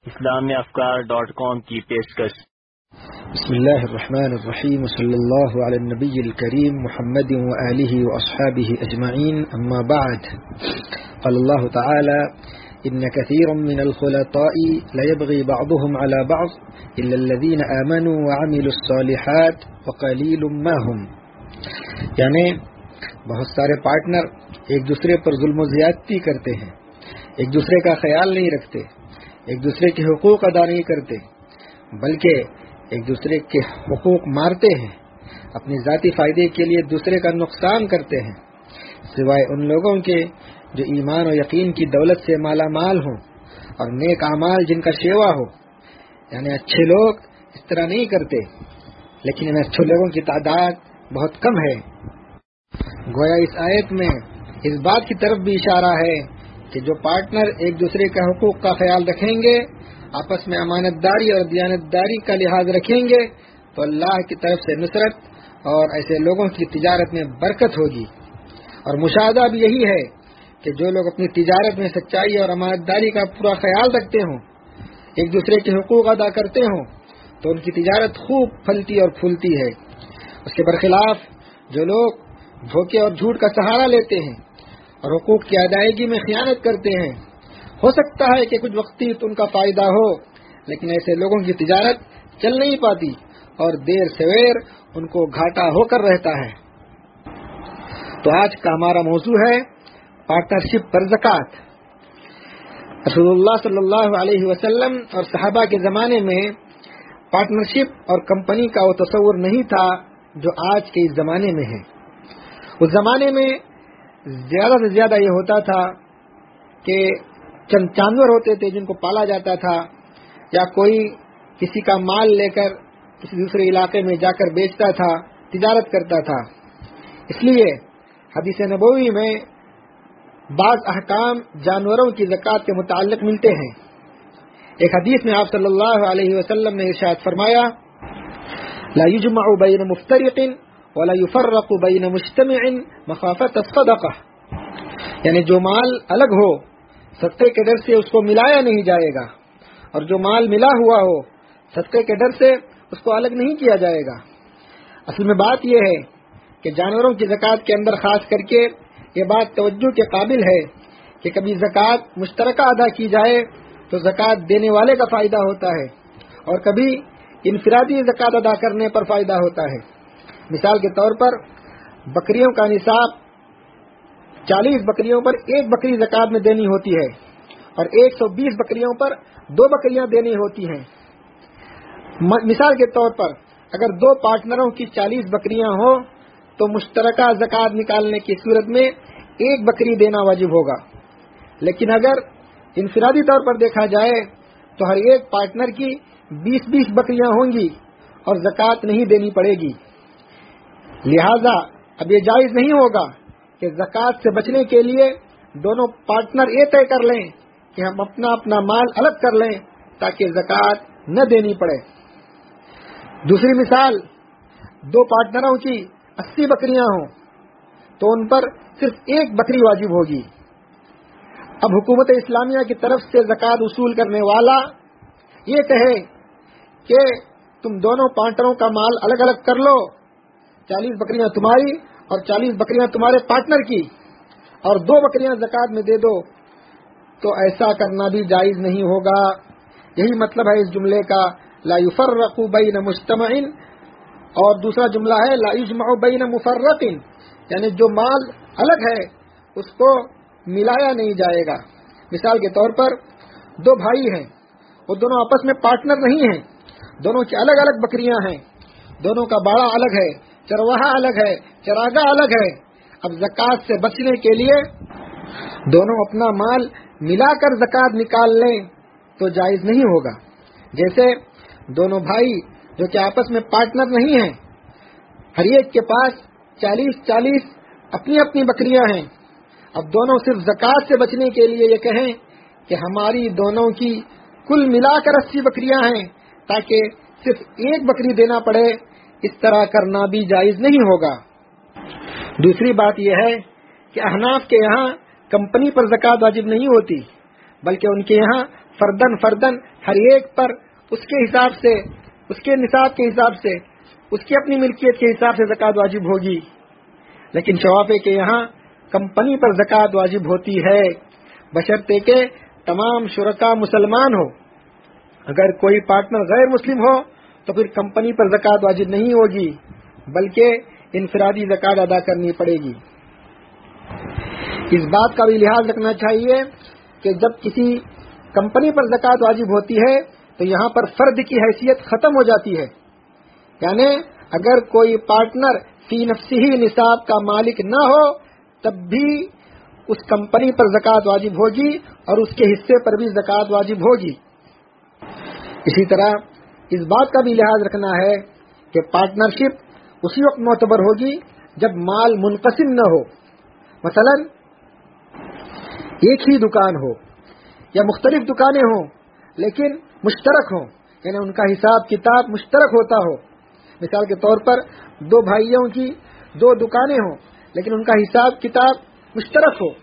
islamafkar.com کی پیشکش۔ بسم اللہ الرحمن الرحیم صلی اللہ علی النبی الکریم محمد وآلہ واصحابہ اجمعین اما بعد قال اللہ تعالی ان كثيرا من الخلطاء ليبغي بعضهم على بعض الا الذين آمنوا وعملوا الصالحات وقليل ما هم، یعنی بہت سارے پارٹنر ایک دوسرے پر ظلم و زیادتی کرتے ہیں، ایک دوسرے کا خیال نہیں رکھتے، ایک دوسرے کے حقوق ادا نہیں کرتے، بلکہ ایک دوسرے کے حقوق مارتے ہیں، اپنی ذاتی فائدے کے لیے دوسرے کا نقصان کرتے ہیں، سوائے ان لوگوں کے جو ایمان و یقین کی دولت سے مالا مال ہوں اور نیک اعمال جن کا شیوا ہو۔ یعنی اچھے لوگ اس طرح نہیں کرتے، لیکن ان اچھے لوگوں کی تعداد بہت کم ہے۔ گویا اس آیت میں اس بات کی طرف بھی اشارہ ہے کہ جو پارٹنر ایک دوسرے کا حقوق کا خیال رکھیں گے، آپس میں امانت داری اور دیانت داری کا لحاظ رکھیں گے، تو اللہ کی طرف سے نصرت اور ایسے لوگوں کی تجارت میں برکت ہوگی۔ اور مشاہدہ بھی یہی ہے کہ جو لوگ اپنی تجارت میں سچائی اور امانت داری کا پورا خیال رکھتے ہوں، ایک دوسرے کے حقوق ادا کرتے ہوں، تو ان کی تجارت خوب پھلتی اور پھولتی ہے۔ اس کے برخلاف جو لوگ دھوکے اور جھوٹ کا سہارا لیتے ہیں اور حقوق کی ادائیگی میں خیانت کرتے ہیں، ہو سکتا ہے کہ کچھ وقتی ان کا فائدہ ہو، لیکن ایسے لوگوں کی تجارت چل نہیں پاتی اور دیر سویر ان کو گھاٹا ہو کر رہتا ہے۔ تو آج کا ہمارا موضوع ہے پارٹنرشپ پر زکوٰۃ۔ رسول اللہ صلی اللہ علیہ وسلم اور صحابہ کے زمانے میں پارٹنرشپ اور کمپنی کا وہ تصور نہیں تھا جو آج کے اس زمانے میں ہے۔ اس زمانے میں زیادہ سے زیادہ یہ ہوتا تھا کہ چند جانور ہوتے تھے جن کو پالا جاتا تھا، یا کوئی کسی کا مال لے کر کسی دوسرے علاقے میں جا کر بیچتا تھا، تجارت کرتا تھا۔ اس لیے حدیث نبوی میں بعض احکام جانوروں کی زکوٰۃ کے متعلق ملتے ہیں۔ ایک حدیث میں آپ صلی اللہ علیہ وسلم نے ارشاد فرمایا، لا یجمع بین مفترق ولا یفرق بین مجتمع مخافۃ الصدقہ، یعنی جو مال الگ ہو صدقے کے ڈر سے اس کو ملایا نہیں جائے گا، اور جو مال ملا ہوا ہو صدقے کے ڈر سے اس کو الگ نہیں کیا جائے گا۔ اصل میں بات یہ ہے کہ جانوروں کی زکوٰۃ کے اندر خاص کر کے یہ بات توجہ کے قابل ہے کہ کبھی زکوٰۃ مشترکہ ادا کی جائے تو زکوٰۃ دینے والے کا فائدہ ہوتا ہے، اور کبھی انفرادی زکوٰۃ ادا کرنے پر فائدہ ہوتا ہے۔ مثال کے طور پر بکریوں کا نصاب 40 بکریوں پر 1 بکری زکوٰۃ میں دینی ہوتی ہے، اور 120 بکریوں پر 2 بکریاں دینی ہوتی ہیں۔ مثال کے طور پر اگر 2 پارٹنروں کی 40 بکریاں ہوں تو مشترکہ زکوٰۃ نکالنے کی صورت میں 1 بکری دینا واجب ہوگا، لیکن اگر انفرادی طور پر دیکھا جائے تو ہر ایک پارٹنر کی 20-20 بکریاں ہوں گی اور زکوٰۃ نہیں دینی پڑے گی۔ لہذا اب یہ جائز نہیں ہوگا کہ زکوٰۃ سے بچنے کے لیے دونوں پارٹنر یہ طے کر لیں کہ ہم اپنا اپنا مال الگ کر لیں تاکہ زکوٰۃ نہ دینی پڑے۔ دوسری مثال، 2 پارٹنروں کی 80 بکریاں ہوں تو ان پر صرف 1 بکری واجب ہوگی۔ اب حکومت اسلامیہ کی طرف سے زکوٰۃ وصول کرنے والا یہ کہے کہ تم دونوں پارٹنروں کا مال الگ الگ کر لو، 40 بکریاں تمہاری اور 40 بکریاں تمہارے پارٹنر کی، اور 2 بکریاں زکوٰۃ میں دے دو، تو ایسا کرنا بھی جائز نہیں ہوگا۔ یہی مطلب ہے اس جملے کا لا یفرق بین مجتمع، اور دوسرا جملہ ہے لا یجمع بین مفرق، یعنی جو مال الگ ہے اس کو ملایا نہیں جائے گا۔ مثال کے طور پر 2 بھائی ہیں، وہ دونوں آپس میں پارٹنر نہیں ہیں، دونوں کی الگ الگ بکریاں ہیں، دونوں کا باڑہ الگ ہے، چرواہا الگ ہے، چراگاہ الگ ہے۔ اب زکوٰۃ سے بچنے کے لیے دونوں اپنا مال ملا کر زکوٰۃ نکال لیں تو جائز نہیں ہوگا۔ جیسے دونوں بھائی جو کہ آپس میں پارٹنر نہیں ہیں، ہر ایک کے پاس 40-40 اپنی اپنی بکریاں ہیں، اب دونوں صرف زکوٰۃ سے بچنے کے لیے یہ کہیں کہ ہماری دونوں کی کل ملا کر 80 بکریاں ہیں تاکہ صرف 1 بکری دینا پڑے، اس طرح کرنا بھی جائز نہیں ہوگا۔ دوسری بات یہ ہے کہ احناف کے یہاں کمپنی پر زکوٰۃ واجب نہیں ہوتی، بلکہ ان کے یہاں فردن فردن ہر ایک پر اس کے حساب سے، اس کے نصاب کے حساب سے، اس کی اپنی ملکیت کے حساب سے زکوٰۃ واجب ہوگی. لیکن شواب ہے کہ یہاں کمپنی پر زکوٰۃ واجب ہوتی ہے، بشرطے کہ تمام شرکا مسلمان ہو. اگر کوئی پارٹنر غیر مسلم ہو تو پھر کمپنی پر زکوٰۃ واجب نہیں ہوگی، بلکہ انفرادی زکوٰۃ ادا کرنی پڑے گی. اس بات کا بھی لحاظ رکھنا چاہیے کہ جب کسی کمپنی پر زکوٰۃ واجب ہوتی ہے تو یہاں پر فرد کی حیثیت ختم ہو جاتی ہے. یعنی اگر کوئی پارٹنر فی نفسہ ہی نصاب کا مالک نہ ہو تب بھی اس کمپنی پر زکوٰۃ واجب ہوگی اور اس کے حصے پر بھی زکوٰۃ واجب ہوگی. اسی طرح اس بات کا بھی لحاظ رکھنا ہے کہ پارٹنرشپ اسی وقت معتبر ہوگی جب مال منقسم نہ ہو. مثلا ایک ہی دکان ہو یا مختلف دکانیں ہوں لیکن مشترک ہوں، یعنی ان کا حساب کتاب مشترک ہوتا ہو. مثال کے طور پر دو بھائیوں کی دو دکانیں ہوں لیکن ان کا حساب کتاب مشترک ہو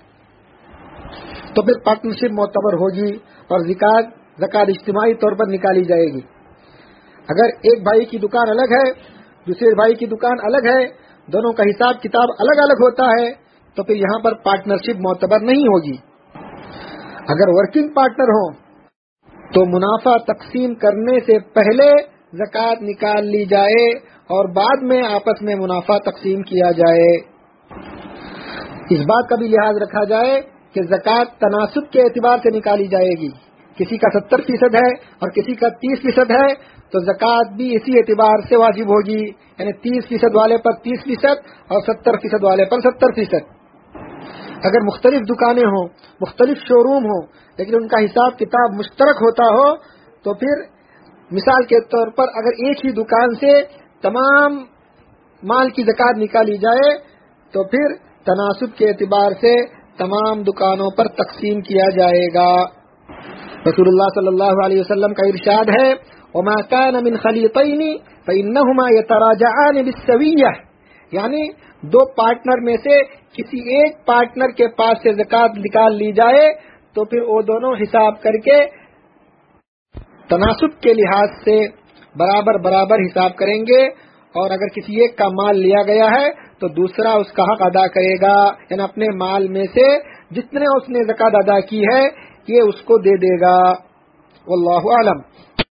تو پھر پارٹنرشپ معتبر ہوگی اور زکوٰۃ اجتماعی طور پر نکالی جائے گی. اگر ایک بھائی کی دکان الگ ہے، دوسرے بھائی کی دکان الگ ہے، دونوں کا حساب کتاب الگ الگ ہوتا ہے تو پھر یہاں پر پارٹنرشپ معتبر نہیں ہوگی. اگر ورکنگ پارٹنر ہوں تو منافع تقسیم کرنے سے پہلے زکوٰۃ نکال لی جائے اور بعد میں آپس میں منافع تقسیم کیا جائے. اس بات کا بھی لحاظ رکھا جائے کہ زکوٰۃ تناسب کے اعتبار سے نکالی جائے گی. کسی کا 70% ہے اور کسی کا 30% ہے تو زکوٰۃ بھی اسی اعتبار سے واجب ہوگی، یعنی 30% والے پر 30% اور 70% والے پر 70%. اگر مختلف دکانیں ہوں، مختلف شو روم ہوں لیکن ان کا حساب کتاب مشترک ہوتا ہو تو پھر مثال کے طور پر اگر ایک ہی دکان سے تمام مال کی زکوٰۃ نکالی جائے تو پھر تناسب کے اعتبار سے تمام دکانوں پر تقسیم کیا جائے گا. رسول اللہ صلی اللہ علیہ وسلم کا ارشاد ہے وَمَا كَانَ مِنْ خَلِيطَيْنِ فَإِنَّهُمَا يَتَرَاجَعَانِ بِالسَّوِيَّةِ، یعنی دو پارٹنر میں سے کسی ایک پارٹنر کے پاس سے زکوٰۃ نکال لی جائے تو پھر وہ دونوں حساب کر کے تناسب کے لحاظ سے برابر برابر حساب کریں گے، اور اگر کسی ایک کا مال لیا گیا ہے تو دوسرا اس کا حق ادا کرے گا، یعنی اپنے مال میں سے جتنے اس نے زکوٰۃ ادا کی ہے یہ اس کو دے دے گا. واللہ اعلم.